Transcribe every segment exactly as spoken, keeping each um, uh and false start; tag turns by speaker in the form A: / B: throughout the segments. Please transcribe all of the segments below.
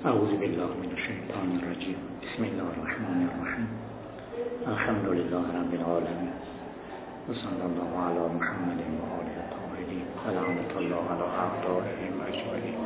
A: اعوذ بالله من الشیطان الرجیم. بسم الله الرحمن الرحیم. الحمد لله رب العالمین و صلی الله علی محمد و آله الطاهرین و لعنة الله علی اعدائهم اجمعین.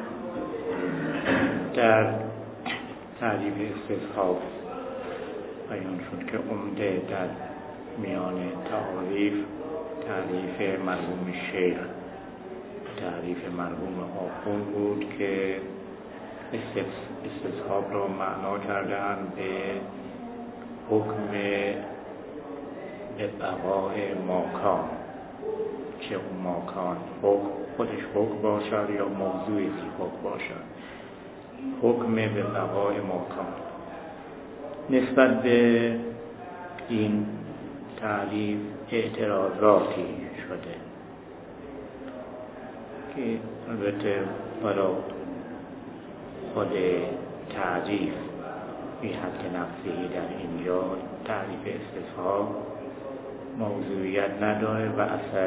A: در تعریف استصحاب بیان شد که عمده در میان تعاریف تعریف مرحوم شیخ تعریف مرحوم آخوند بود که استصحاب را معنا کردن به حکم به بقای ماکان، چه اون ماکان حکم خودش حکم باشد یا موضوعی حکم باشد، حکم به بقای ماکان. نسبت به این تعریف اعتراضاتی شده که البته برای خود تعریف بی حد نفسهی در اینجا تعریف استصحاب موضوعیت نداره و اثر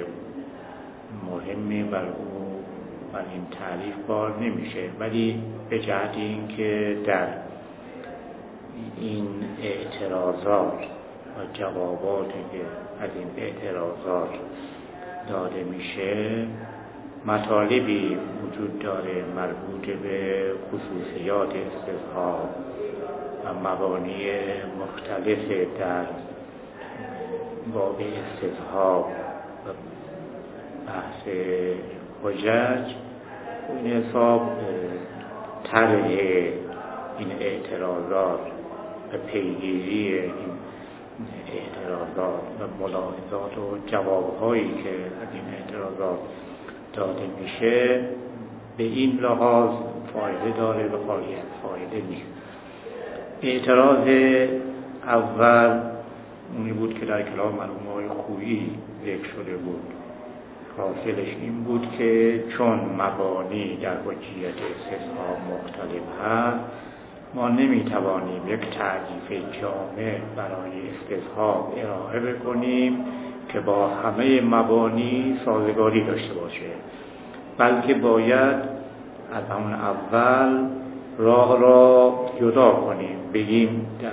A: مهمی بر او بر این تعریف بار نمیشه، ولی به جهت این که در این اعتراضات و جواباتی که از این اعتراضات داده میشه مطالبی وجود داره مربوط به خصوصیات استصحاب و مبانی مختلف در باب استصحاب و بحث حجج. این حساب طرح این اعتراضات و پیگیری این اعتراضات و ملاحظات و جوابهایی که از این اعتراضات داده میشه به این لحاظ فایده داره و خالی از فایده نیست. اعتراض اول اونی بود که در کلام مرحوم آقای خویی ذکر شده بود. حاصلش این بود که چون مبانی در حجیت استصحاب مختلف هست، ما نمیتوانیم یک تعریف جامع برای استصحاب ارائه بکنیم که با همه مبانی سازگاری داشته باشه، بلکه باید از همون اول راه را جدا کنیم. بگیم در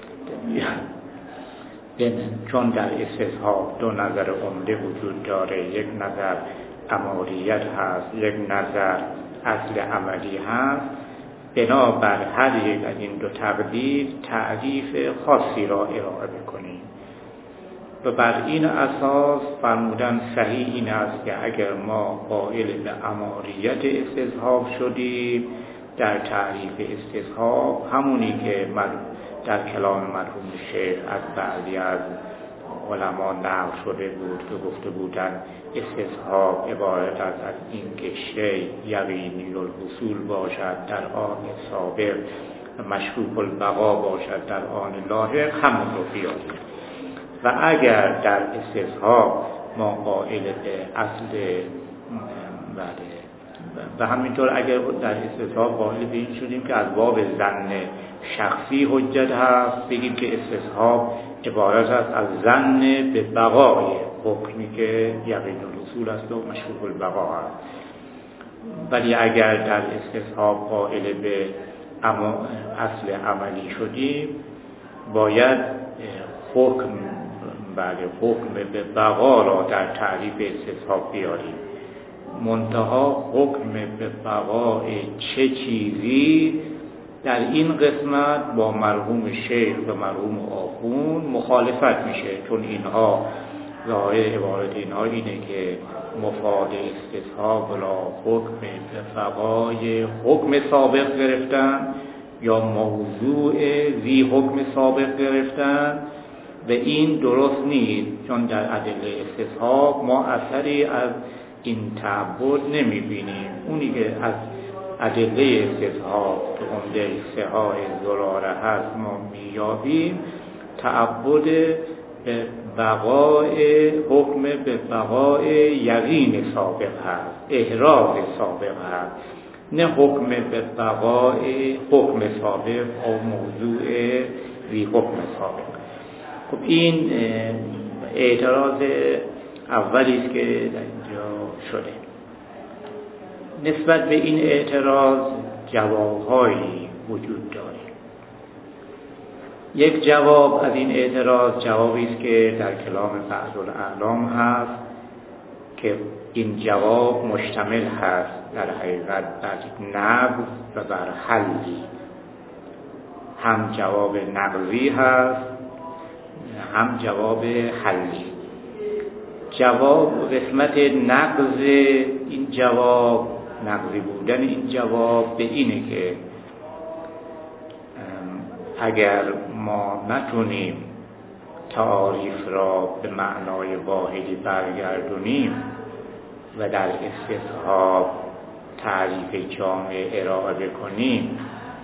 A: در چون در استصحاب دو نظر عمده وجود داره، یک نظر اماریت هست، یک نظر اصل عملی هست، بنابر هر یک از این دو تقدیر تعریف خاصی را ارائه بکنیم و بر این اساس فرمودن صحیح این است که اگر ما قائل به اماریت استصحاب شدیم، در تعریف استصحاب همونی که در کلام مرحوم شیخ از بعضی از علما نقل شده بود که گفته بودند استصحاب عبارت است از این که شیء یقینی الحصول باشد در آن سابق و مشکوک البقا باشد در آن لاحق، همون رو بیاریم. و اگر در استصحاب ما قائل به اصل بله و همینطور اگر در استصحاب قائل به این شدیم که از باب ظن شخصی حجت هست، بگیم که استصحاب عبارت است از ظن به بقای حکمی که یقین الحصول است و مشکوک البقا است. ولی اگر در استصحاب قائل به اصل عملی شدیم، باید حکم بله حکم به بقا را در تعریف استصحاب بیاریم. منتها حکم به بقای چه چیزی در این قسمت با مرحوم شیخ و مرحوم آخوند مخالفت میشه، چون اینها ظاهر عبارت اینها اینه که مفاد استصحاب را حکم به بقای حکم سابق گرفتن یا موضوع ذی حکم سابق گرفتن و این درست نیست، چون در ادله استصحاب ما اثری از این تعبد نمی بینیم. اونی که از ادله استصحاب که عمده صحاح زراره هست ما میابیم تعبد به بقای حکم به بقای یقین سابق هست، احراز سابق هست، نه حکم به بقای حکم سابق او موضوع ذی حکم سابق. خب این اعتراض اولی است که در اینجا شده. نسبت به این اعتراض جوابهایی وجود داره. یک جواب از این اعتراض جوابی است که در کلام بعض الاعلام هست که این جواب مشتمل هست در حقیقت بر نقض و بر حلی، هم جواب نقضی هست هم جواب حلی. جواب قسمت نقض این جواب، نقضی بودن این جواب به اینه که اگر ما نتونیم تعاریف را به معنای واحدی برگردونیم و در استصحاب تعریف جامع ارائه بکنیم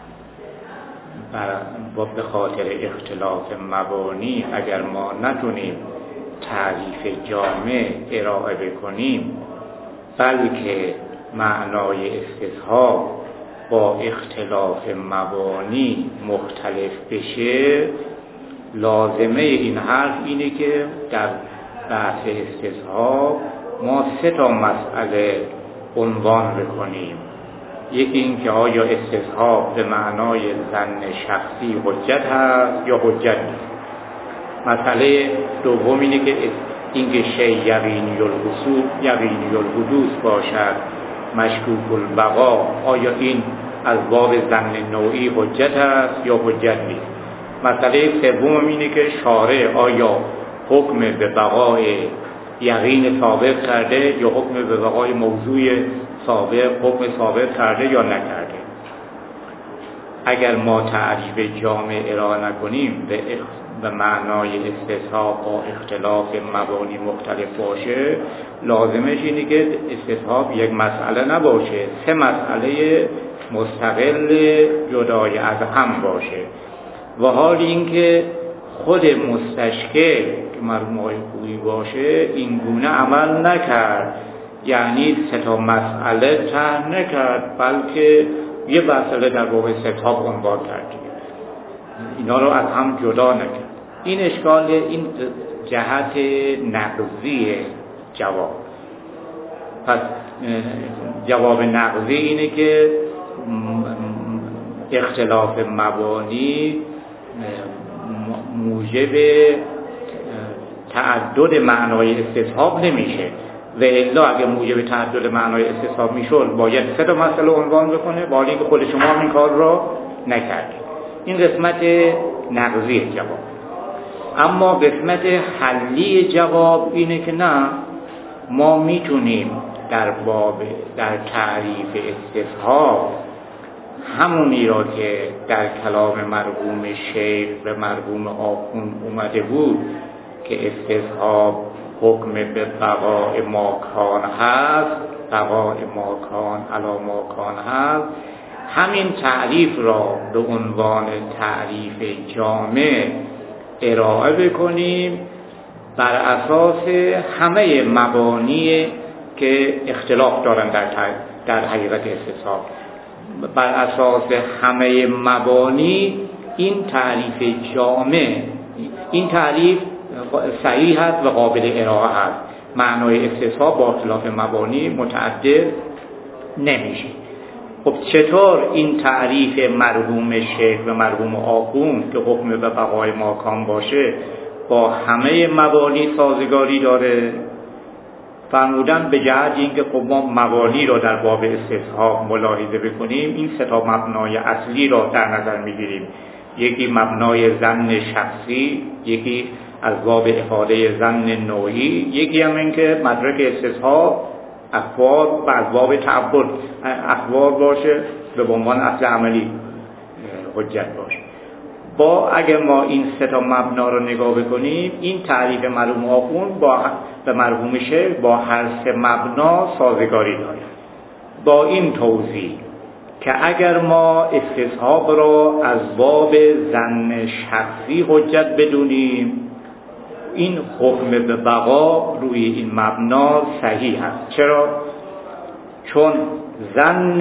A: و به خاطر اختلاف مبانی اگر ما نتونیم تعریف جامع ارائه بکنیم بلکه معنای استصحاب با اختلاف مبانی مختلف بشه، لازمه این حرف اینه که در بحث استصحاب ما سه تا مسئله عنوان بکنیم. یکی این که آیا استصحاب به معنای ظن شخصی حجت هست یا حجت نیست. مسئله دوم اینه که اینکه شیء یقینی الحصول یقینی الحدوث باشد مشکوک البقا، آیا این از باب ظن نوعی حجت است یا حجت نیست. مسئله سوم اینه که شارع آیا حکم به بقای یقین ثابت کرده یا حکم به بقای موضوع ثابت حکم ثابت کرده یا نکرده. اگر ما تعریف جامع ارائه نکنیم به به معنای استصحاب با اختلاف مبانی مختلف باشه، لازمش اینه که استصحاب یک مسئله نباشه، سه مسئله مستقل جدای از هم باشه. و حال اینکه خود مستشکل که مرحوم آقای خویی باشه این گونه عمل نکرد، یعنی سه تا مسئله طرح نکرد بلکه یه مسئله در باب استصحاب عنوان کرد، اینا رو از هم جدا نکرد. این اشکال، این جهت نقضی جواب. پس جواب نقضی اینه که اختلاف مبانی موجب تعدد معنای استصحاب نمیشه و الا اگه موجب تعدد معنای استصحاب میشد باید سه تا مسئله عنوان بکنه، با اینکه خود شما این کار را نکرد. این قسمت نقضی جواب. اما قسمت حلی جواب اینه که نه، ما میتونیم در باب در تعریف استصحاب همونی را که در کلام مرحوم شیخ و مرحوم آخوند اومده بود که استصحاب حکم به بقاء ماکان هست، بقاء ماکان علی ماکان هست، همین تعریف را به عنوان تعریف جامع ارائه بکنیم بر اساس همه مبانی که اختلاف دارن در در حقیقت استصحاب. بر اساس همه مبانی این تعریف جامع، این تعریف صحیح است و قابل ارائه است. معنای استصحاب با اختلاف مبانی متعدد نمیشه. خب چطور این تعریف مرحوم شیخ و مرحوم آخوند که حکم به بقای ماکان باشه با همه مبانی سازگاری داره؟ فرمودن به جهت اینکه خب ما مبانی را در باب استصحاب ملاحظه بکنیم، این سه تا مبنای اصلی را در نظر میگیریم. یکی مبنای ظن شخصی، یکی از باب افاده ظن نوعی، یکی هم این که مدرک استصحاب اخبار و از باب تعبد اخبار باشه به عنوان اصل عملی حجت باشه. با اگر ما این سه تا مبنا رو نگاه بکنیم، این تعریف مرحوم آخوند با به مرحوم شیخ با هر سه مبنا سازگاری داره. با این توضیح که اگر ما استصحاب را از باب ظن شخصی حجت بدونیم، این حکم به بقا روی این مبنا صحیح است. چرا؟ چون ظن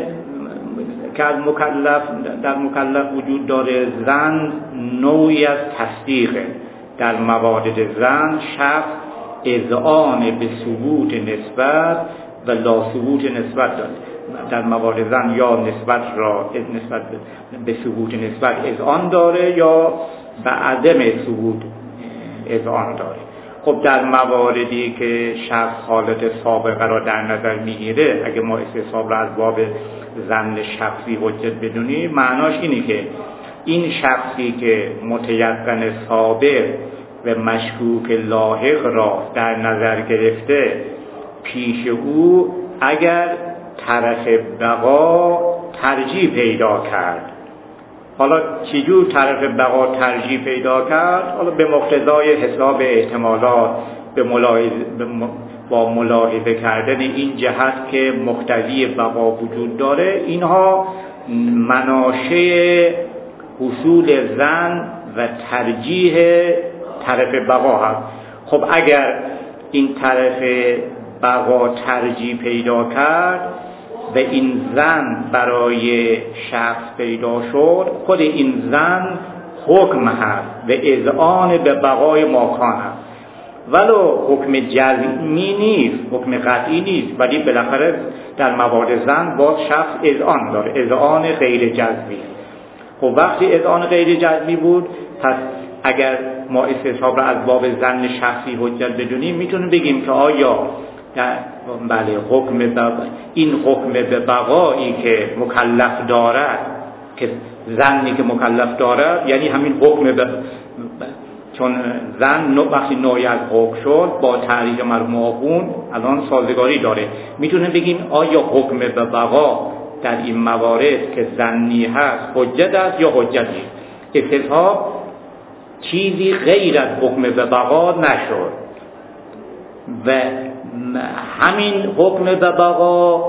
A: که از مکلف در مکلف وجود داره، ظن نوعی از تصدیقه. در موارد ظن شخص اذعان به ثبوت نسبت و لا ثبوت نسبت داره. در موارد زن یا نسبت را نسبت به ثبوت نسبت اذعان داره یا به عدم ثبوت اذعان داره. خب در مواردی که شخص حالت سابقه را در نظر میگیره، اگه ما استصحاب را از باب ظن شخصی حجت بدونیم، معناش اینه که این شخصی که متیقن سابق و مشکوک لاحق را در نظر گرفته، پیش او اگر طرف بقا ترجیح پیدا کرد، حالا چجور طرف بقا ترجیح پیدا کرد؟ حالا به مقتضای حساب احتمالات، به ملاحظه با ملاحظه کردن این جهت که مقتضی بقا وجود داره، اینها مناشه حصول ظن و ترجیح طرف بقا هست. خب اگر این طرف بقا ترجیح پیدا کرد و این ظن برای شخص پیدا شد، خود این ظن حکم هست و اذعان به بقای ماکان هست، ولو حکم جزمی نیست، حکم قطعی نیست، ولی بالاخره در موارد ظن باز شخص اذعان داره، اذعان غیر جزمی. خب وقتی اذعان غیر جزمی بود، پس اگر ما استصحاب را از باب ظن شخصی حجت بدونیم، میتونیم بگیم که آیا در بله حکم بقا، این حکم به بقایی که مکلف دارد، که ظنی که مکلف دارد یعنی همین حکم به، چون ظن وقتی نوعی از حکم شد با تعریف مرحوم آخوند الان سازگاری داره، میتونه بگیم آیا حکم به بقا در این موارد که ظنی هست حجت است یا حجت نیست. استصحاب چیزی غیر از حکم به بقا نشد و همین حکم به بقا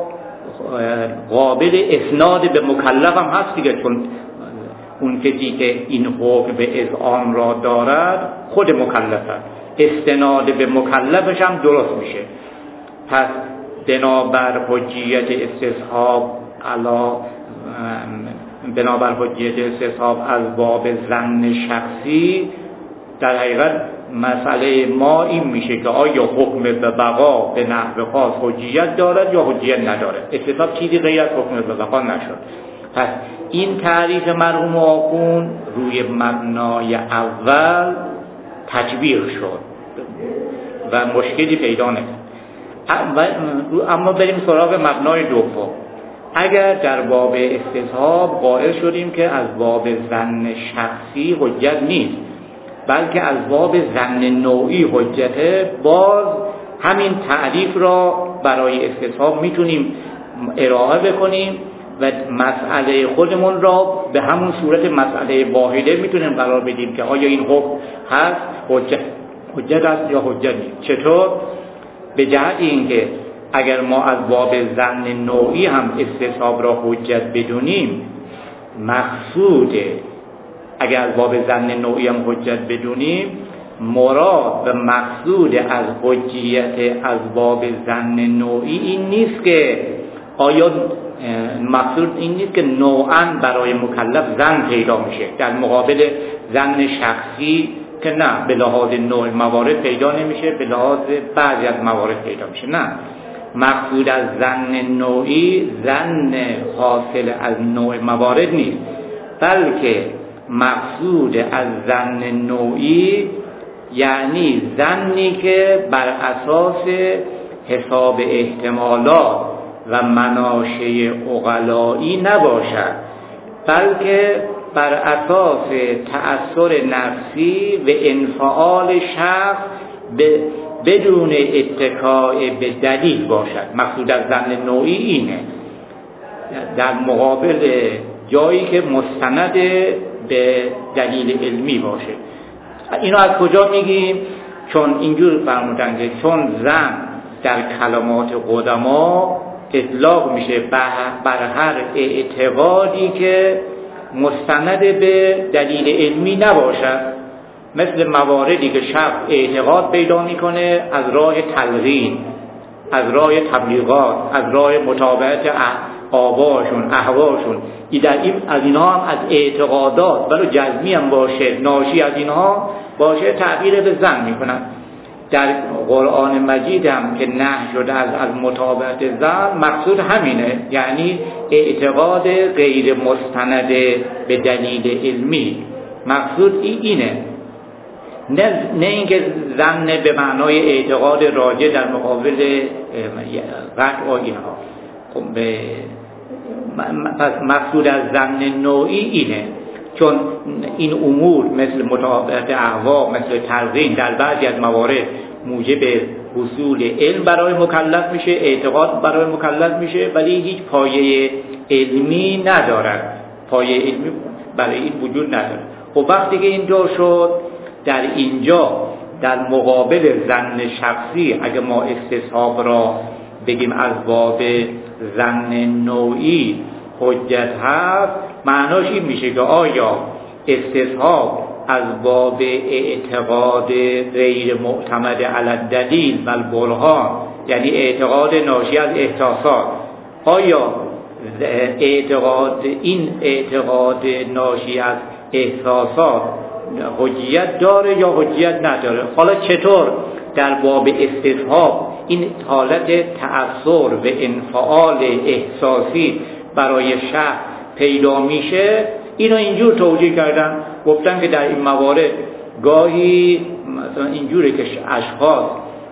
A: قابل اسناد به مکلف هم هست دیگه، چون اون کسی که این حکم به اذعان را دارد خود مکلف است، استناد به مکلفش هم درست میشه. پس بنابر حجیت استصحاب علا بنابر حجیت استصحاب از باب ظن شخصی، در حقیقت مسئله ما این میشه که آیا حکم به بقا به نحو خاص حجیت دارد یا حجیت ندارد. استصحاب چیزی غیر از حکم به بقا نشد. پس این تعریف مرحوم آخوند روی مبنای اول تطبیق شد و مشکلی پیدا نکرد. اما بریم سراغ مبنای دوم. اگر در باب استصحاب قائل شدیم که از باب ظن شخصی حجت نیست، بلکه از باب ظن نوعی حجته، باز همین تعریف را برای استصحاب میتونیم ارائه بکنیم و مسئله خودمون را به همون صورت مسئله واحده میتونیم قرار بدیم که آیا این حکم هست حجت حجت است یا حجت نیست. چطور؟ به جهت اینکه اگر ما از باب ظن نوعی هم استصحاب را حجت بدونیم، مقصود اگر از باب ظن نوعی هم حجت بدونیم، مراد و مقصود از حجیت از باب ظن نوعی این نیست که آیا مقصود این نیست که نوعاً برای مکلف ظن پیدا میشه در مقابل ظن شخصی که نه، به لحاظ نوع موارد پیدا نمیشه، به لحاظ بعضی از موارد پیدا میشه. نه، مقصود از ظن نوعی ظن حاصل از نوع موارد نیست، بلکه مقصود از ظن نوعی یعنی ظنی که بر اساس حساب احتمالات و مناشه عقلایی نباشد، بلکه بر اساس تأثیر نفسی و انفعال شخص بدون اتکاء به دلیل باشد. مقصود از ظن نوعی اینه، در مقابل جایی که مستند به دلیل علمی باشه. اینو از کجا میگیم؟ چون اینجور فرمودن که چون ظن در کلمات قدما اطلاق میشه بر هر اعتقادی که مستند به دلیل علمی نباشد، مثل مواردی که شخص اعتقاد پیدا میکنه از راه تلقین، از راه تبلیغات، از راه متابعت آباشون، احواشون، در این از اینها هم از اعتقادات ولو جزمی هم باشه، ناشی از اینها باشه، تعبیر به ظن میکنن. در قرآن مجید هم که نهی شده از از متابعت ظن، مقصود همینه، یعنی اعتقاد غیر مستند به دلیل علمی. مقصود اینه، نه نه اینکه ظن به معنای اعتقاد راجع در مقابل قطع و اینها. خب پس مقصود از ظن نوعی اینه، چون این امور مثل متابعت اهوا، مثل تلقین، در بعضی از موارد موجب حصول علم برای مکلف میشه، اعتقاد برای مکلف میشه، ولی هیچ پایه علمی ندارد، پایه علمی برای این وجود نداره. خب وقتی که اینجا شد، در اینجا در مقابل ظن شخصی اگه ما استصحاب را بگیم از باب ظن نوعی حجت هست، معناش این میشه که آیا استصحاب از باب اعتقاد غیر معتمد علی الدلیل و البرهان، یعنی اعتقاد ناشی از احساسات، آیا اعتقاد این اعتقاد ناشی از احساسات حجیت داره یا حجیت نداره؟ حالا چطور در باب استصحاب این حالت تأثر و انفعال احساسی برای شخص پیدا میشه، اینو اینجور توجیه کردن، گفتن که در این موارد گاهی مثلا اینجوره که اشخاص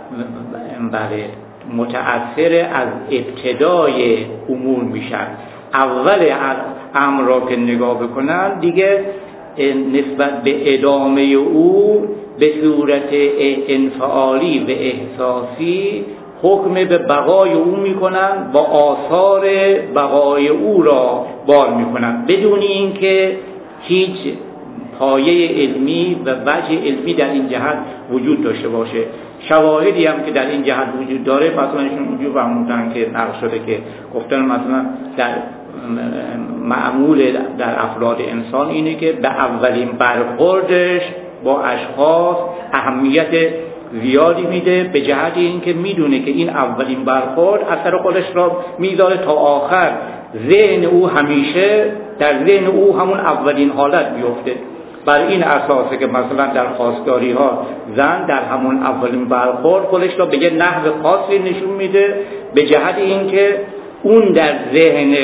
A: بله متأثر از ابتدای امور میشن، اول امر را که نگاه بکنن دیگه نسبت به ادامه او به صورت انفعالی و احساسی حکم به بقای او میکنن و آثار بقای او را بار میکنن، بدون اینکه هیچ پایه علمی و وجه علمی در این جهت وجود داشته باشه. شواهدی هم که در این جهت وجود داره، مثلا ایشون اینجور فرمودن که نقل شده که گفتن مثلا در معمول در افراد انسان اینه که به اولین برخوردش با اشخاص اهمیت زیادی میده، به جهت اینکه میدونه که این اولین برخورد اثر خودش را میذاره تا آخر، ذهن او همیشه در ذهن او همون اولین حالت بیفته. بر این اساسه که مثلا در خواستگاری ها زن در همون اولین برخورد خودش را به یه نحو خاصی نشون میده، به جهت اینکه اون در ذهن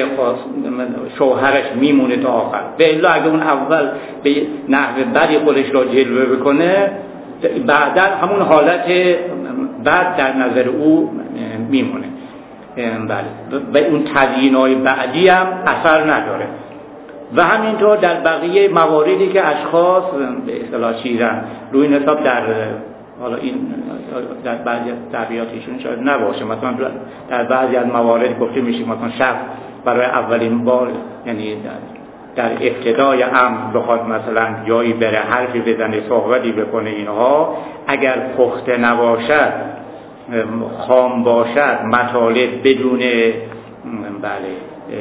A: شوهرش میمونه تا آخر. به الا اگه اون اول به نحو بدی خودش را جلوه بکنه، بعدا همون حالت بعد در نظر او میمونه. بله، و اون تزیین‌های بعدی هم اثر نداره. و همینطور در بقیه مواردی که اشخاص به اصطلاح چیزن روی حساب در حالا این در بعضی از تعبیراتشون شاید نباشه، مثلا در بعضی از موارد گفته میشه مثلا شخص برای اولین بار، یعنی در, در ابتدای امر بخواد مثلا جایی بره حرفی بزنه صحبتی بکنه، اینها اگر پخته نباشد، خام باشد، مطالب بدون بله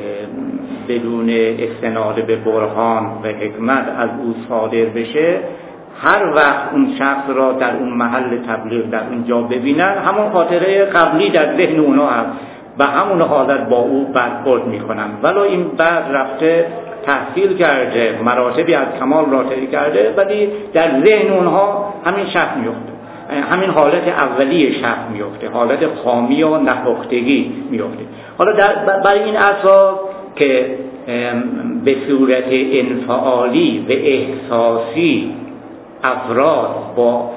A: بدون استناد به برهان و حکمت از او صادر بشه، هر وقت اون شخص را در اون محل تبلیغ در اونجا ببینن، همون خاطره قبلی در ذهن اونا هم به همون حالت با او برخورد میکنن، ولو این بعد رفته تحصیل کرده، مراتبی از کمال را طی کرده، ولی در ذهن اونها همین شخص میفته، همین حالت اولیه شخص میفته، حالت خامی و نپختگی میفته. حالا در برای این اساس که به صورت انفعالی و احساسی افراد با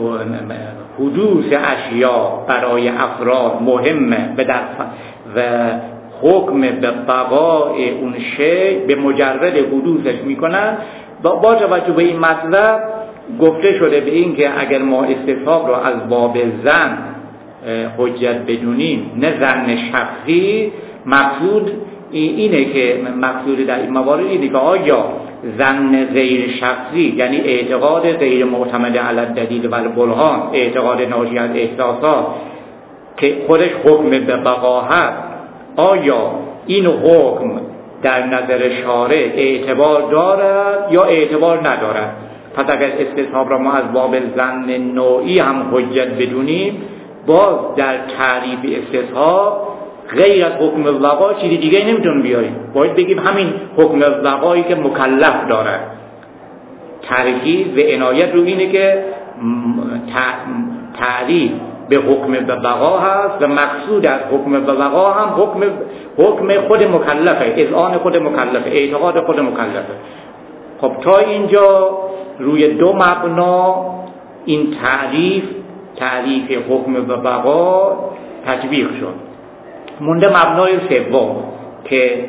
A: حدوث اشیاء برای افراد مهمه و در و حکم به بقای اون شی به مجرد حدوثش میکنن، با توجه به این مطلب گفته شده به این که اگر ما استصحاب را از باب ظن حجت بدونیم، نه ظن شخصی، مقصود اینه که مقصود در این موارد اینه که آیا ظن غیر شخصی، یعنی اعتقاد غیر معتمد علی الدلیل و البرهان، اعتقاد ناشی از احساسات که خودش حکم به بقا هست، آیا این حکم در نظر شارع اعتبار دارد یا اعتبار ندارد؟ پس اگر استصحاب را ما از باب ظن نوعی هم حجت بدونیم، باز در تعریف استصحاب غیر از حکم الوقا چیزی دیگه نمیتونیم بیاریم، باید بگیم همین حکم الوقایی که مکلف دارد. ترکیز و عنایت رو اینه که تعریف به حکم به بقا هست و مقصود از حکم به بقا هم حکم حکم خود مکلفه، اذعان خود مکلفه، اعتقاد خود مکلفه. خب تا اینجا روی دو مبنا این تعریف تعریف حکم به بقا تطبیق شد. مونده مبنای سوم که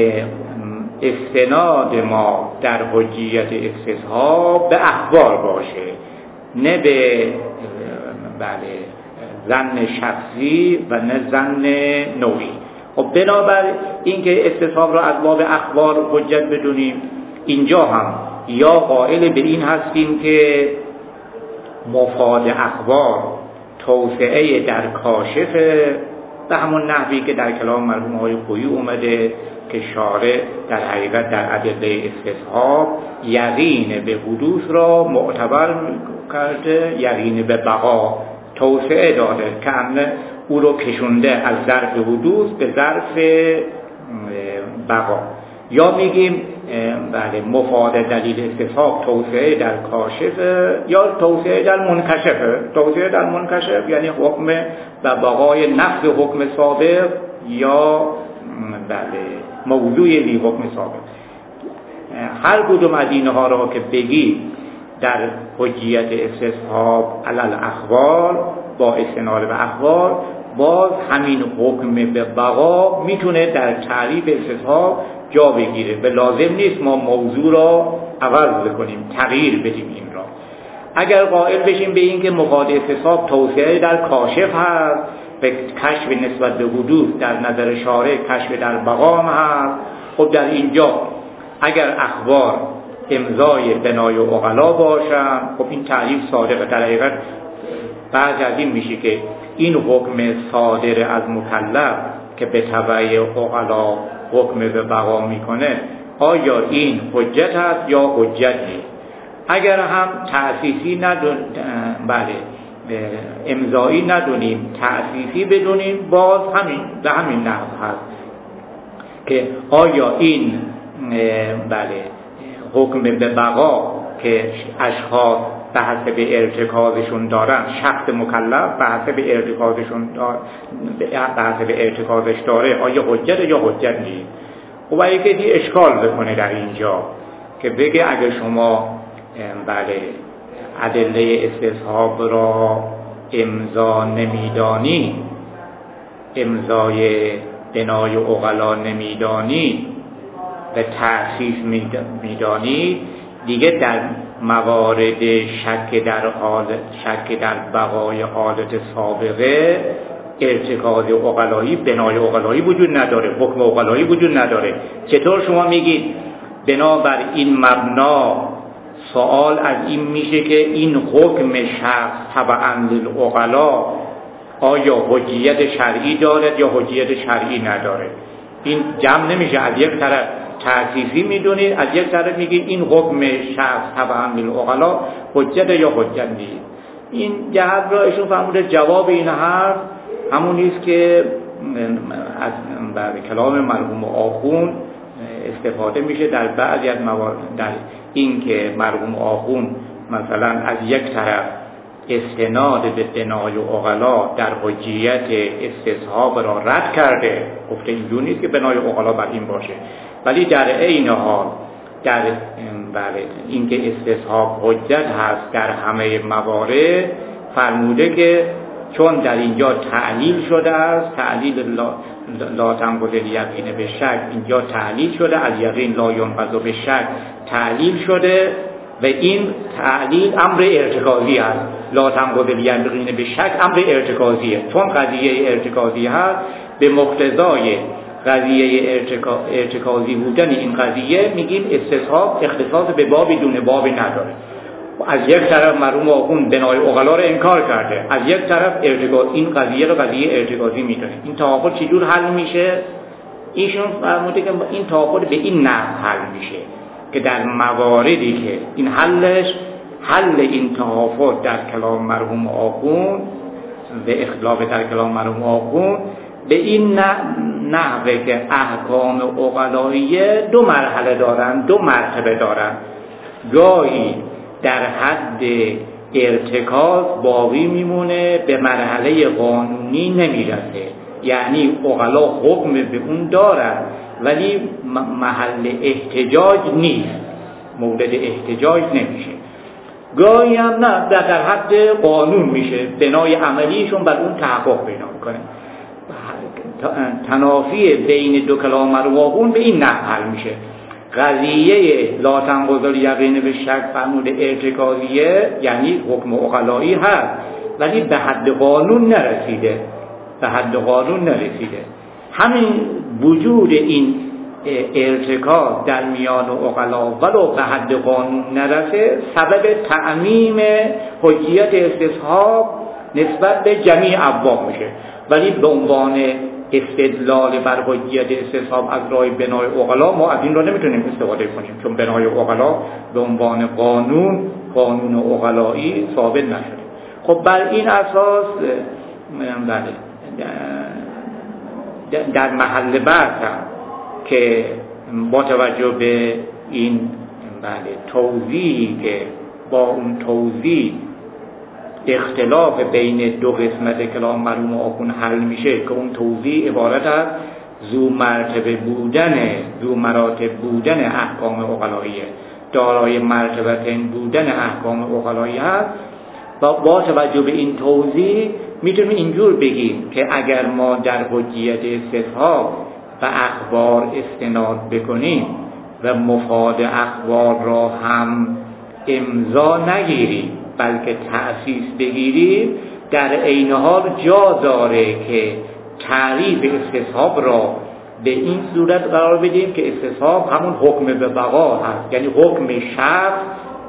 A: استناد ما در حجیت استصحاب به اخبار باشه، نه به بله ظن شخصی و نه ظن نوعی. خب بنابر اینکه استصحاب را از باب اخبار حجت بدونیم، اینجا هم یا قائل به این هستیم که مفاد اخبار توسعه در کاشفه، به همون نحوی که در کلام مرحوم آقای خویی اومده که شارع در حقیقت در ادله استصحاب یقین به حدوث را معتبر کرده، یقین به بقا توسعه داده که انه او رو کشونده از ظرف حدوث به ظرف بقا. یا میگیم بله مفاد دلیل استصحاب توسعه در کاشفه یا توسعه در منکشفه. توسعه در منکشف یعنی حکم و بقای نفس حکم سابق یا بله موضوع لی حکم سابق. هر کدوم از اینها را که بگی در حجیت استصحاب علل اخبار با استناد به اخبار، باز همین حکم به بقا میتونه در تعریف استصحاب جا بگیره و لازم نیست ما موضوع را عوض بکنیم، تغییر بدیم این را. اگر قائل بشیم به این که مفاد استصحاب توسعه در کاشف هست و کشف نسبت به حدوث در نظر شارع کشف در بقا هم هست، خب در اینجا اگر اخبار امضای بنای و عقلا باشن، خب این تعریف صادقه. در حقیقت بعضی از این میشه که این حکم صادر از مکلف که به تبع عقلا حکم به بقا میکنه، آیا این حجت هست یا حجت نیست؟ اگر هم تأسیسی ندون بله امضایی ندونیم، تأسیسی بدونیم، باز همین به همین نحو هست که آیا این بله حکم به بقا که اشخاص به حسب ارتکازشون دارن، شخص مکلف به حسب ارتکازشون به حسب ارتکازش داره، آیا حجت یا حجت نیست؟ خب اگه کسی اشکال بکنه در اینجا که بگه اگه شما بله ادله استصحاب را امضا نمیدانی، امضای بنای و عقلا نمیدانی و تأسیس میدانی، دیگه در موارد شک در حالت شک در بقای حالت سابقه ارتکاز عقلایی بنای عقلایی وجود نداره، حکم عقلایی وجود نداره. چطور شما میگید بنابر این مبنا سوال از این میشه که این حکم شخص تبعاً للعقلا آیا حجیت شرعی دارد یا حجیت شرعی نداره؟ این جمع نمیشه. از یک طرف تأسیسی میدونید، از یک طرف میگید این حکم شخص تبعاً للعقلا حجت یا حجت نیست. این جهت را ایشون فرموده جواب این حرف همون نیست که از کلام مرحوم آخوند استفاده میشه در بعضی از موارد، در این که مرحوم آخوند مثلا از یک طرف استناد به بنای و عقلا در حجیت استصحاب را رد کرده، گفته اینجور نیست که بنای و عقلا بر این باشه، ولی در عین حال در بله اینکه استصحاب حجت هست در همه موارد فرموده که چون در اینجا تعلیل شده است، تعلیل لا, لا تنقض الیقین به شک، اینجا تعلیل شده، از یقین لا ینقض به شک تعلیل شده و این تعلیل امر ارتکازی است. لا تنقض الیقین به شک امر ارتکازیه، چون قضیه ارتکازی هست به مقتضای قضیه ارتکا... ارتکازی بودن این قضیه میگیم استصحاب اختصاص به بابی دون بابی نداره. از یک طرف مرحوم آخوند بنای عقلا رو انکار کرده، از یک طرف ارتکاز این قضیه رو قضیه ارتکازی میدونه. این تعاقد چجور حل میشه؟ ایشون فرموده که این تعاقد به این نحو حل میشه که در مواردی که این حلش حل این تعاقد در کلام مرحوم آخوند به اختلاف در کلام مرحوم آخوند به این نحوه که احکام عقلاییه دو مرحله دارن، دو مرتبه دارن. گاهی در حد ارتکاز باقی میمونه، به مرحله قانونی نمیرسه. یعنی عقلا حکم به اون دارن ولی محل احتجاج نیست، مورد احتجاج نمیشه. گاهی هم نه، در حد قانون میشه، بنای عملیشون بر اون تحقق پیدا میکنه. تنافی بین دو کلام مرواقون به این نحو حل میشه. قضیه لا تنقض الیقین به شک فرمود ارتکازیه، یعنی حکم عقلایی هست ولی به حد قانون نرسیده، به حد قانون نرسیده. همین وجود این ارتکاز در میان عقلا ولو به حد قانون نرسه سبب تعمیم حجیت استصحاب نسبت به جمیع ابواب میشه، ولی به عنوان استدلال بر حجیت استصحاب از راه بنای عقلا ما از این رو نمیتونیم استفاده کنیم، چون بنای عقلا به عنوان قانون قانون عقلایی ثابت نشده. خب بر این اساس بله در محل بحث هم که با توجه به این بله توضیحی که با اون توضیح اختلاف بین دو قسمت کلام مرحوم آخوند حل میشه که اون توضیح عبارت از ذو مرتبه بودن ذو مراتب بودن احکام عقلاییه، دارای مرتبتین بودن احکام عقلایی هست. و با توجه به این توضیح میتونیم اینجور بگیم که اگر ما در حجیت استصحاب و اخبار استناد بکنیم و مفاد اخبار را هم امضا نگیریم بلکه تأسیس بگیریم، در عین حال جا داره که تعریف استصحاب را به این صورت قرار بدیم که استصحاب همون حکم به بقا هست، یعنی حکم شخص،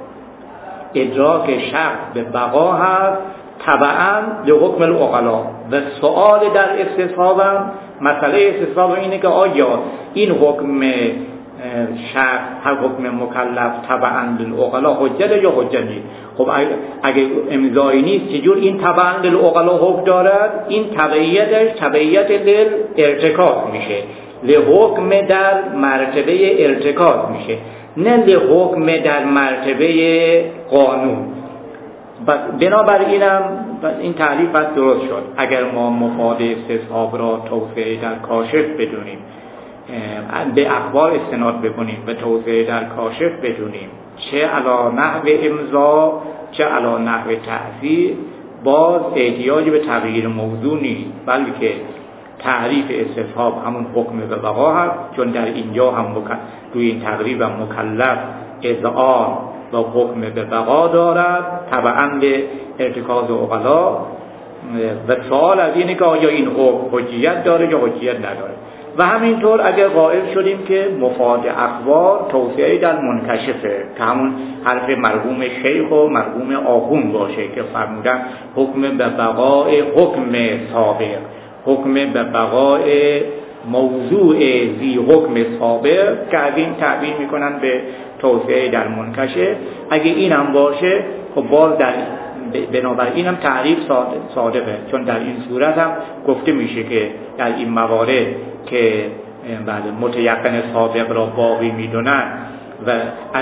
A: ادراک شخص به بقا هست تبعاً به حکم العقلا. و سؤال در استصحاب هم مسئله استصحاب اینه که آیا این حکم شخص هر حکم مکلف تبعاً للعقلا حجت یا حجت نیست؟ خب اگه امضایی نیست چجور این تبعاً للعقلا حکم دارد؟ این تبعیتش تبعیت للارتکاز میشه، لحکم در مرتبه ارتکاز میشه، نه لحکم در مرتبه قانون. بنابراینم این تعریف بس درست شد. اگر ما مفاد استصحاب را توسعه در کاشف بدونیم، به اخبار استناد بکنیم و توسعه در کاشف بدونیم، چه علی نحو امضا چه علی نحو تأثیر، باز احتیاج به تغییر موضوع نیست، بلکه تعریف استصحاب همون حکم به بقا هست، چون در اینجا هم روی این تقریب هم مکلف اذعان و حکم به بقا دارد تبعاً به ارتکاز عقلا. و سوال از اینه که آیا این حکم حجیت داره یا حجیت نداره. و همینطور اگر قائل شدیم که مفاد اخبار توسعه در منکشفه که همون حرف مرحوم شیخ و مرحوم آخوند باشه که فرمودن حکم به بقای حکم سابق، حکم به بقای موضوع زی حکم سابق که از این تعبیر میکنن به توسعه در منکشف. اگه این هم باشه خب باز در بنابراین هم تعریف صادقه، چون در این صورت هم گفته میشه که در این موارد که بعد متیقن سابق را باقی میدونن و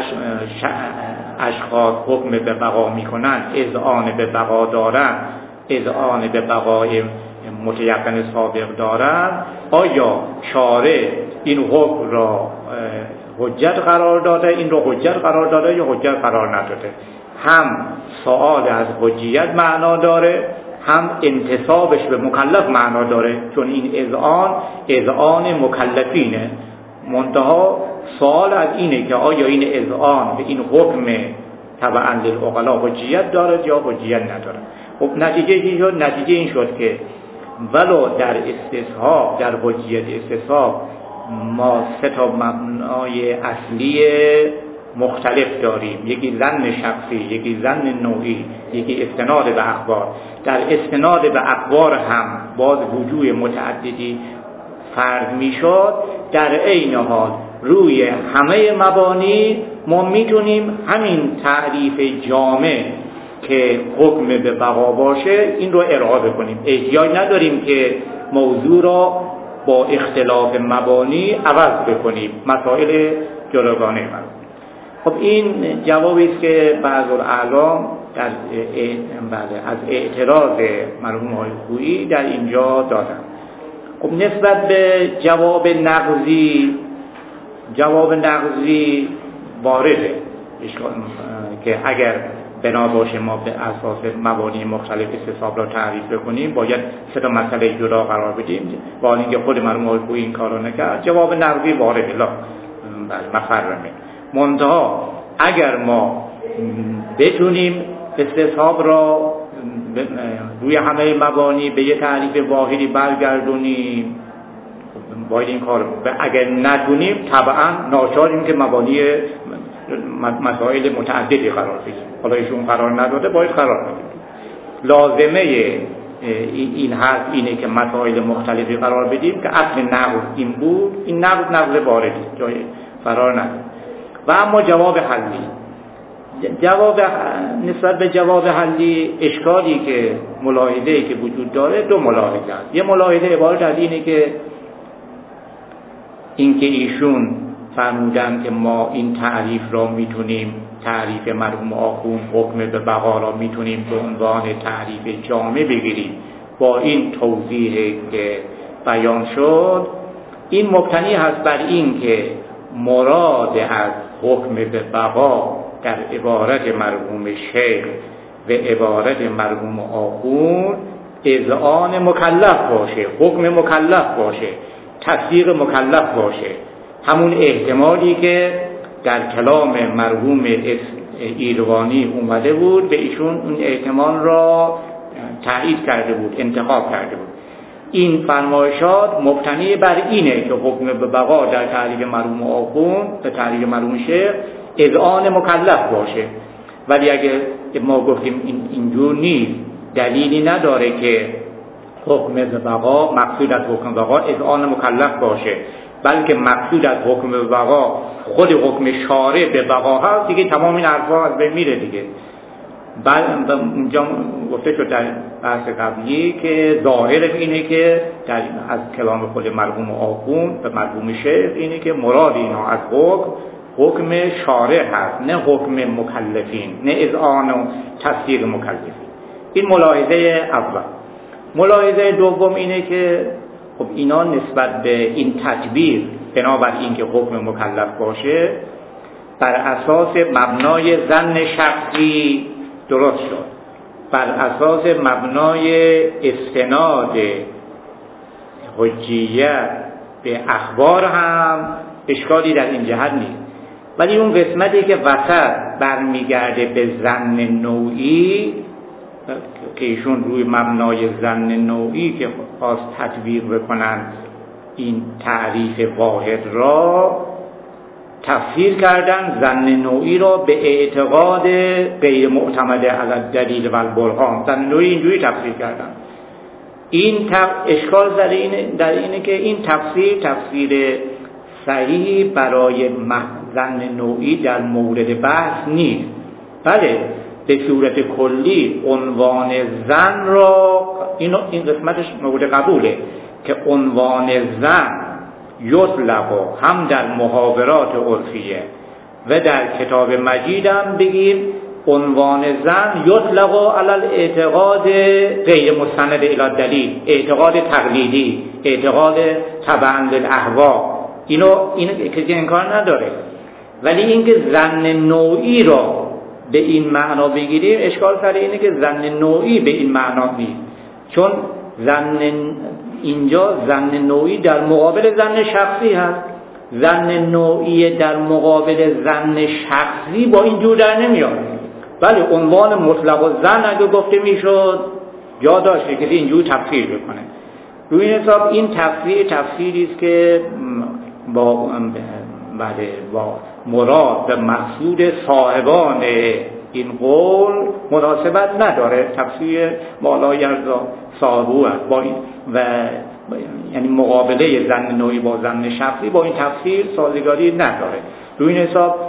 A: اشخاص حکم به بقا میکنن، اذعان به بقا دارن، اذعان به بقای متیقن سابق دارن، آیا شارع این حکم را حجت قرار داده، این را حجت قرار داده یا حجت قرار نداده؟ هم سوال از حجیت معنا داره، هم انتصابش به مکلف معنا داره، چون این اذعان اذعان مکلفینه. منتها سوال از اینه که آیا این اذعان به این حکم تبعاً للعقلا حجیت داره یا حجیت نداره. خب نتیجه این شد نتیجه این شد که ولو در استصحاب، در حجیت استصحاب ما سه تا مبنای اصلی مختلف داریم، یکی ظن شخصی، یکی ظن نوعی، یکی استناد به اخبار. در استناد به اخبار هم باز وجوه متعددی فرض میشد. در عین حال روی همه مبانی ما میتونیم همین تعریف جامع که حکم به بقا باشه این رو ارائه کنیم، احتیاج نداریم که موضوع را با اختلاف مبانی عوض بکنیم، مسائل جداگانه من. خب این جوابی است که بعض الاعلام در بله از اعتراض مرحوم آقای خویی در اینجا دادن. خب نسبت به جواب نقضی، جواب نقضی وارده که اگر بنا باشه ما به اساس مبانی مختلف استصحاب را تعریف بکنیم باید سه تا مسئله جدا قرار بدیم. با اینکه خود مرحوم آقای خویی این کارو نکرد، جواب نقضی وارده لا مفرمه. منتها اگر ما بتونیم استصحاب را روی همه مبانی به یه تعریف واحدی برگردونیم باید این کار. اگر نتونیم طبعا ناچاریم که مبانی مسائل متعددی قرار بدیم. حالا ایشون قرار نداده باید قرار بدیم. لازمه این حرف اینه که مسائل مختلفی قرار بدیم که اصل نقض این بود. این نقض نقض واردی جای فرار نداره. و اما جواب حلی، جواب نسبت به جواب حلی اشکالی که ملاحظه‌ای که وجود داره دو ملاحظه است. یه ملاحظه عبارت از اینه که اینکه ایشون فرمودن که ما این تعریف را میتونیم، تعریف مرحوم آخوند حکم به بقا را میتونیم به عنوان تعریف جامع بگیریم با این توضیح که بیان شد، این مبتنی هست بر این که مراد از حکم به بقا در عبارت مرحوم شیخ و عبارت مرحوم آخوند اذعان مکلف باشه، حکم مکلف باشه، تصدیق مکلف باشه. همون احتمالی که در کلام مرحوم ایلوانی اومده بود به ایشون اون احتمال را تایید کرده بود، انتخاب کرده بود. این فرمایشات مبتنی بر اینه که حکم به بقا در تعریف مرحوم آخوند به تعریف مرحوم شیخ اذعان مکلف باشه. ولی اگه ما گفتیم این اینجور نیست، دلیلی نداره که حکم به بقا، مقصود از حکم به بقا اذعان مکلف باشه، بلکه مقصود از حکم به بقا خود حکم شارع به بقا هست دیگه. تمام این حرفا از بین میره دیگه. بعد اونجا گفته شد در بحث قبلی که ظاهر اینه که در از کلام خود مرحوم آخوند به مرحوم شیخ اینه که مراد اینا از حکم حکم شارع هست، نه حکم مکلفین، نه اذعان و تصدیق مکلفین. این ملاحظه اول. ملاحظه دوم اینه که خب اینا نسبت به این تکبیر بنابر این که حکم مکلف باشه بر اساس مبنای ظن شخصی درست شد، بر اساس مبنای استناد حجیت به اخبار هم اشکالی در این جهت نیست. ولی اون قسمتی که وسط برمیگرده به ظن نوعی که ایشون روی مبنای ظن نوعی که خواست تطبیق بکنن این تعریف واحد را تفسیر کردن، ظن نوعی را به اعتقاد غیر معتمد علی الدلیل و البرهان. ظن نوعی اینجوری تفسیر کردن. این اشکال در اینه, در اینه که این تفسیر تفسیر صحیح برای ظن نوعی در مورد بحث نیست. بله به صورت کلی عنوان ظن را اینو این قسمتش مورد قبوله که عنوان ظن یطلق هم در محاورات عرفیه و در کتاب مجید هم بگیم عنوان ظن یطلق علی الاعتقاد غیر مستند الی الدلیل، اعتقاد تقلیدی، اعتقاد تبع للاهوا. اینو اینو کسی انکار نداره. ولی اینکه ظن نوعی را به این معنا بگیریم اشکال سر اینه که ظن نوعی به این معنا نیست، چون ظن اینجا ظن نوعی در مقابل ظن شخصی هست. ظن نوعی در مقابل ظن شخصی با این جور در نمیاد. ولی عنوان مطلق و ظن اگه گفته میشد جا داشته که اینجور تفسیر بکنه. روی این حساب این تفسیر تفسیری است که با بله با مراد و مقصود صاحبان این قول مناسبت نداره. تفسیر مالای ارزا صاحبو است با این و یعنی مقابله ظن نوعی با ظن شخصی با این تفسیر سازگاری نداره. روی این حساب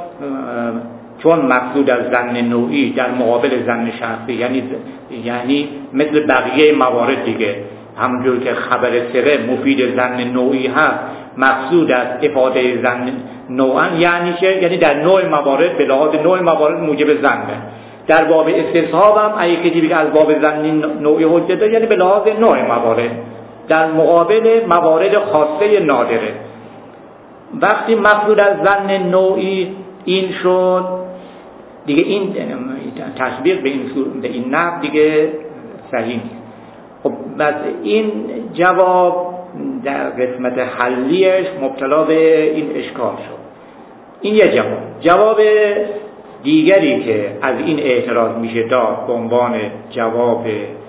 A: چون مقصود از ظن نوعی در مقابل ظن شخصی یعنی یعنی مثل بقیه موارد دیگه، همونجور که خبر سره مفید ظن نوعی هست، مقصود از افاده زن نوعا یعنی چه؟ یعنی در نوع موارد به لحاظ نوع موارد موجب زنه. در باب استصحاب هم اگه کسی بگه از باب زن نوعی حجت داره یعنی به لحاظ نوع موارد در مقابل موارد خاصه نادره. وقتی مقصود از زن نوعی این شد دیگه این تطبیق به این به این نحو دیگه صحیح نیست. خب بس این جواب در قسمت حلیش مبتلا به این اشکال شد. این یه جواب. جواب دیگری که از این اعتراض میشه داد به عنوان جواب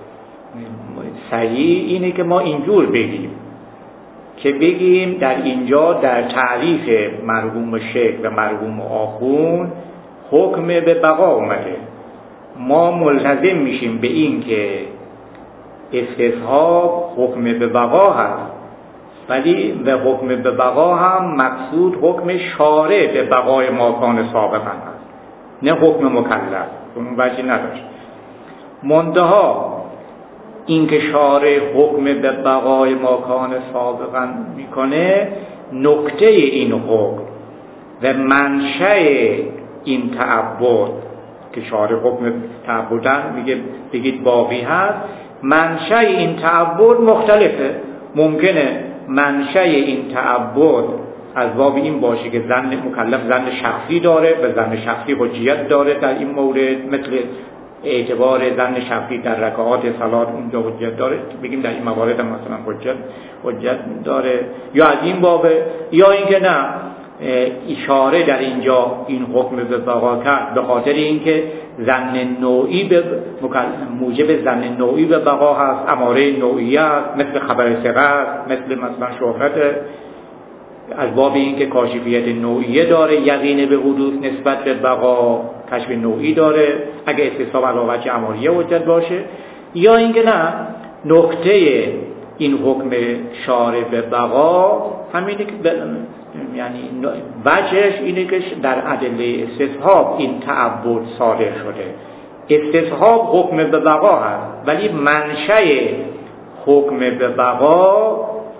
A: صحیح اینه که ما اینجور بگیم که بگیم در اینجا در تعریف مرحوم شیخ و مرحوم آخوند حکم به بقا اومده. ما ملتزم میشیم به این که استصحاب حکم به بقا هست، ولی و حکم به بقا هم مقصود حکم شارع به بقای ماکان سابقا هست، نه حکم مکلف. اون وجهی نداشت. منتها این که شارع حکم به بقای ماکان سابقا میکنه، نکته این حکم و منشأ این تعبد که شارع حکم تعبدن میگه بگید باقی هست، منشأ این تعبد مختلفه. ممکنه منشأ این تعبد از باب این باشه که زن مکلف زن شخصی داره و زن شخصی حجیت داره در این مورد، مثل اعتبار زن شخصی در رکعات صلات اونجا حجت داره، بگیم در این موارد هم مثلا حجت حجت داره، یا از این بابه، یا اینکه نه اشاره در اینجا این حکم به بقا کرد به خاطر اینکه زن نوعی به موجب زن نوعی به بقا هست، اماره نوعیت مثل خبر ثقه، مثل مثلا شهرت، از باب اینکه کاشفیت نوعیه داره، یقین به حدوث نسبت به بقا کشف نوعی داره اگه استصحاب علاوه بر اماریه حجت باشه، یا اینکه نه نکته این حکم شارع به بقا همینه که یعنی وجهش اینه که در ادله استصحاب این تعبد صادر شده. استصحاب حکم به بقا هست، ولی منشأ حکم به بقا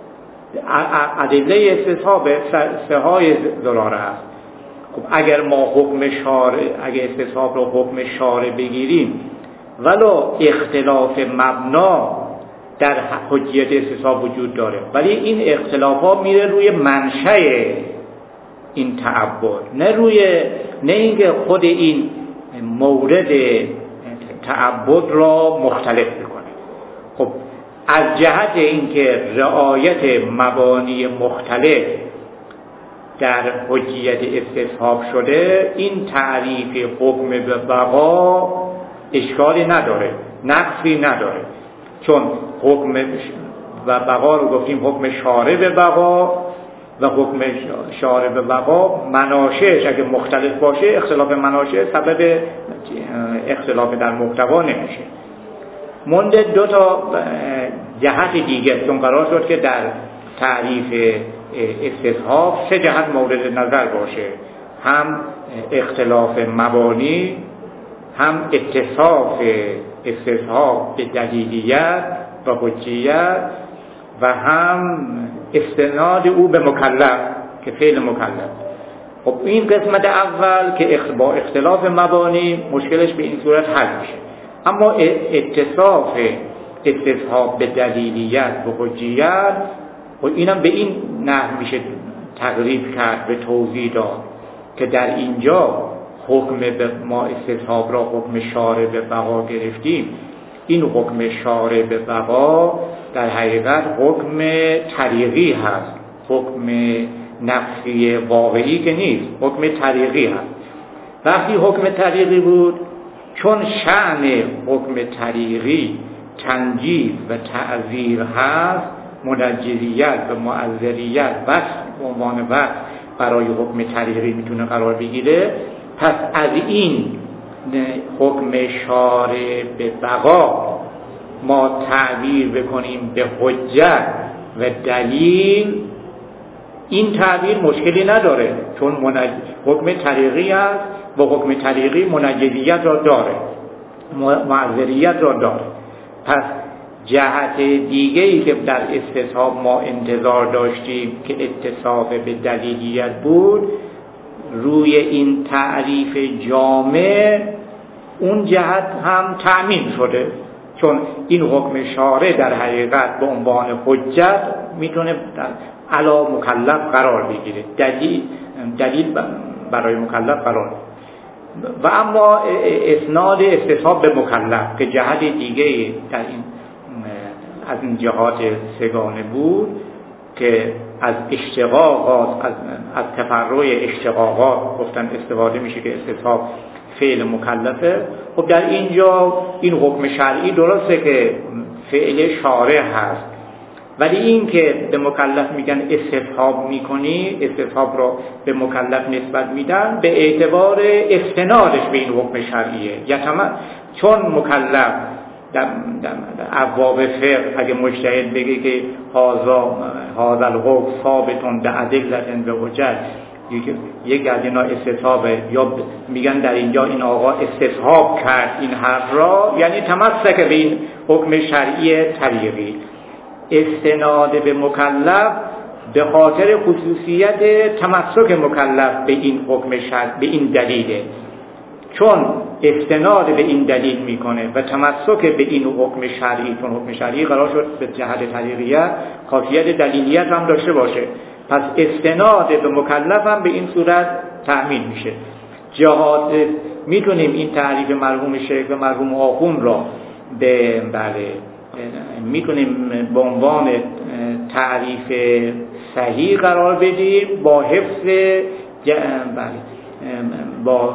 A: ادله استصحاب سه های ضراره است. خب اگر ما حکم شارع اگر استصحاب رو حکم شارع بگیریم ولو اختلاف مبنا در حجیت استصحاب وجود داره، ولی این اختلافات میره روی منشأ این تعبد، نه روی نه اینکه خود این مورد تعبد را مختلف میکنه. خب از جهت اینکه رعایت مبانی مختلف در حجیت استصحاب شده، این تعریف حکم به بقا اشکالی نداره، نقصی نداره، چون حکم و بقا رو گفتیم حکم شارع به بقا و حکم شارع به بقا مناشئش اگه مختلف باشه، اختلاف مناشئ سبب اختلاف در محتوا نمیشه. مونده دو تا جهت دیگه چون قرار شد که در تعریف استصحاب سه جهت مورد نظر باشه، هم اختلاف مبانی، هم اتصاف استصحاب به دلیلیت و حجیت، و هم استناد او به مکلف که فعل مکلف. خب این قسمت اول که با اختلاف مبانی مشکلش به این صورت حل میشه، اما اتصاف استصحاب به دلیلیت و حجیت و اینم به این نحو میشه تقریب کرد، به توضیح داد که در اینجا حکم به ما استصحاب را حکم شارع به بقا گرفتیم. این حکم شارع به بقا در حقیقت حکم طریقی هست، حکم نفسی واقعی که نیست، حکم طریقی هست. وقتی حکم طریقی بود، چون شأن حکم طریقی تنجیز و تعذیر هست، منجزیت و معذریت بس به عنوان وقت برای حکم طریقی میتونه قرار بگیره. پس از این حکم شارع به بقا ما تعبیر بکنیم به حجت و دلیل، این تعبیر مشکلی نداره، چون منج... حکم طریقی است و حکم طریقی منجزیت را داره، معذریت را داره. پس جهت دیگه‌ای که در استصحاب ما انتظار داشتیم که اتصاف به دلیلیت بود، روی این تعریف جامع اون جهت هم تأمین شده، چون این حکم شارع در حقیقت به عنوان حجت میتونه علی مکلف قرار بگیره، دلیل دلیل برای مکلف قرار. و اما اسناد استصحاب به مکلف که جهت دیگه در این از این جهات سگانه بود که از اشتقاقات از, از تفرع اشتقاقات گفتن استفاده میشه که استصحاب فعل مکلفه. خب در اینجا این حکم شرعی درسته که فعل شارع هست، ولی این که به مکلف میگن استصحاب میکنی، استصحاب رو به مکلف نسبت میدن به اعتبار استنادش به این حکم شرعیه. یتم چون مکلف در ابواب فقه اگه مجتهد بگه که هذا هذا الحکم ثابت بأدلة بحجج، یک از اینا استصحابه، یا میگن در اینجا این آقا استصحاب کرد این حرف را، یعنی تمسک به این حکم شرعی طریقی. استناد به مکلف به خاطر خصوصیت تمسک مکلف به این حکم شرع، به این دلیله، چون استناد به این دلیل میکنه و تمسک به این حکم شرعی، چون حکم شرعی قرار شد به جهت طریقیت خاصیت دلیلیت هم داشته باشه، پس استناد به مکلف هم به این صورت تأمین میشه. جهات میتونیم این تعریف مرحوم شیخ و مرحوم آخوند را به بله میتونیم به عنوان تعریف صحیح قرار بدیم با حفظ بله با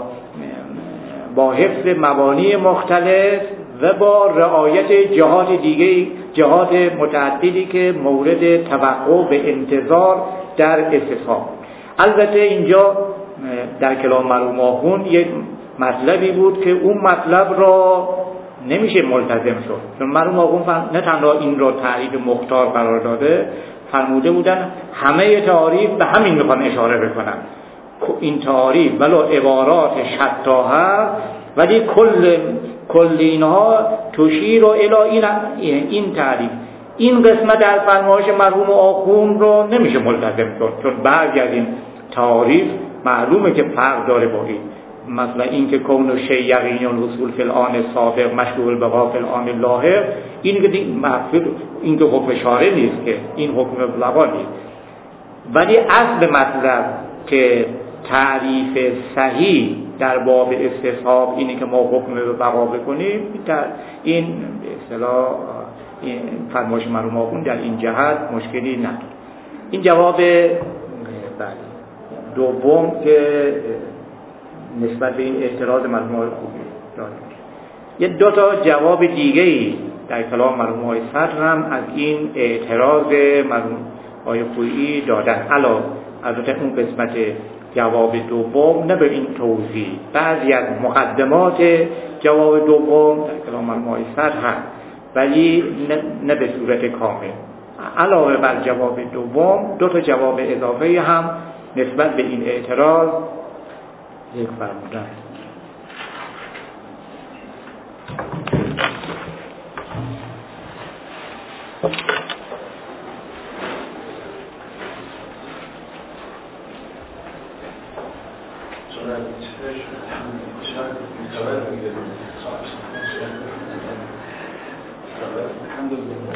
A: با حفظ مبانی مختلف و با رعایت جهات دیگه، جهات متعددی که مورد توقع به انتظار در استصحاب. البته اینجا در کلام مرحوم آخوند یک مطلبی بود که اون مطلب را نمیشه ملتزم شد، چون مرحوم آخوند نه تنها این را تعریف مختار قرار داده، فرموده بودن همه تعاریف به همین میخوان اشاره بکنن. این تعاریف ولو عبارات شتا هست، ولی کل کل اینها تشیر و الی این این تعریف. این قسمت در فرمایش مرحوم آخوند رو نمیشه ملتزم شد، چون بعضی از این تعاریف معلومه که فرق داره با این. مثلا این که کون و شی یقین الحصول فی الآن سابق مشروع البقاء فی الآن لاحق، این که محفوظ، این که حکم شارع نیست، که این حکم بقا نیست. ولی اصل مطلب که تعریف صحیح در باب استصحاب اینه که ما حکم به بقا بکنیم، این به اصطلاح فرمایش مرحوم آخوند در این جهت مشکلی نداره. این جواب دوم که نسبت به این اعتراض مرحوم آقای خوبی داره. یه دو تا جواب دیگه‌ای در کلام مرحوم آقای صدر هم از این اعتراض مرحوم آقای خویی دادن. علاوه البته اون قسمت جواب دوم نه به این توضیح، بعضی از مقدمات جواب دوم در کلام مرحوم آقای صدر هست، ولی نه به صورت کامل. علاوه بر جواب دوم دو تا جواب اضافه هم نسبت به این اعتراض یک فرمودن. الحمد لله.